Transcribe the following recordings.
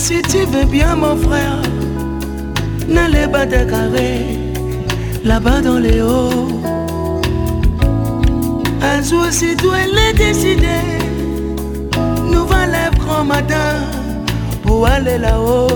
si tu veux bien mon frère, n'allez pas te carrer là-bas dans les hauts. Un jour si toi l'es décidé, nous va lève grand matin pour aller là-haut.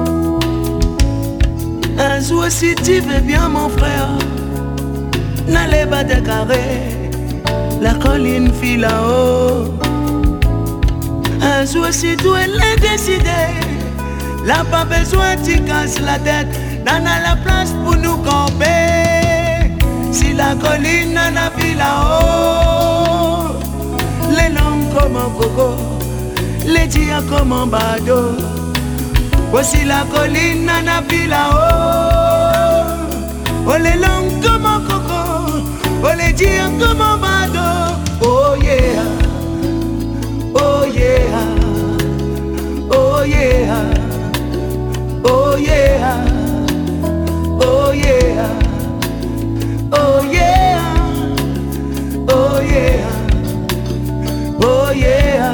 Un jour si tu veux bien mon frère, n'allez pas te carrer la colline file là-haut. Un jour si toi l'es décidé, là pas besoin tu casses la tête, n'en a la place pour nous camper. Si la colline n'en a vu là-haut, les langues comme un coco, les dias comme un bado. Voici la colline n'en a vu là-haut, oh les langues comme un coco, oh les dias comme un bado. Oh yeah, oh yeah, oh yeah, oh yeah, oh yeah, oh yeah, oh yeah, oh yeah.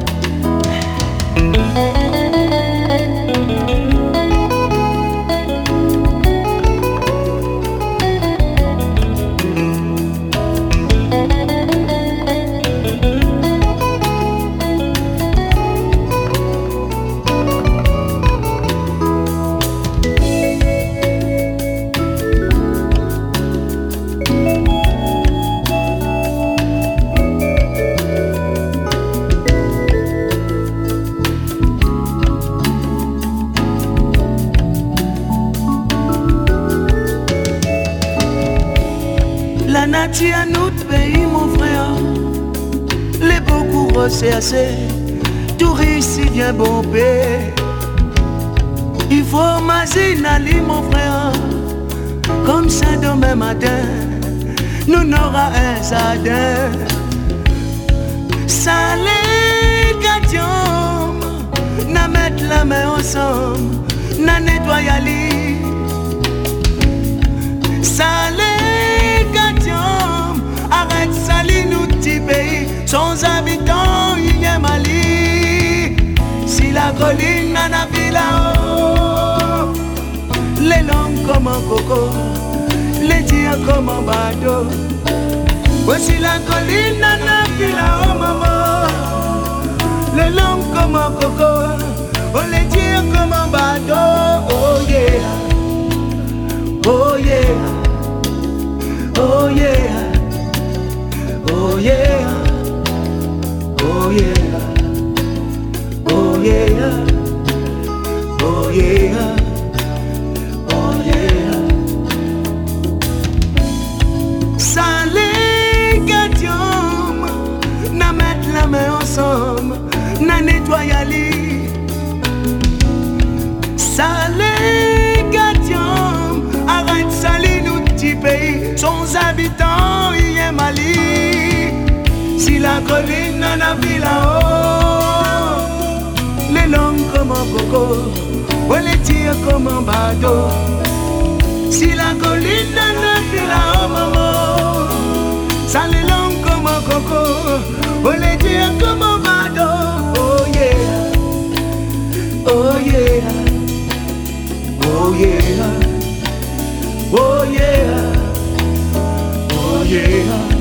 La nature à notre pays, mon frère, les beaucoup resserrés, touristes y viennent bomber. Il faut m'imaginer, mon frère, comme ça demain matin, nous n'aura un jardin. Ça les gâtions, n'a mettre la main ensemble, n'a nettoyer l'île. Ça les gâtions, arrête salir nous petit pays, sans habitants il y a Mali. Si la colline n'en a vu là-haut, les langues comme un coco, les dias comme un bateau. Voici la colline n'en a vu là-haut, maman, les langues comme un coco, oh les dias comme un bateau. Oh yeah, oh yeah, oh yeah, oh yeah, oh yeah, oh yeah, oh yeah, oh yeah. Ça les gâtions, n'a mettre la main ensemble, n'a nettoyer l'île. Ça les gâtions, arrête salir nous petit pays, sans habitants il y a Mali. Si la colline n'en a vu là-haut, les langues comme un coco, oh les tirs comme un bateau. Si la colline n'en a vu là-haut, maman, ça les langues comme un coco, oh les tirs comme un bateau. Oh yeah, oh yeah, oh yeah, oh yeah, oh yeah.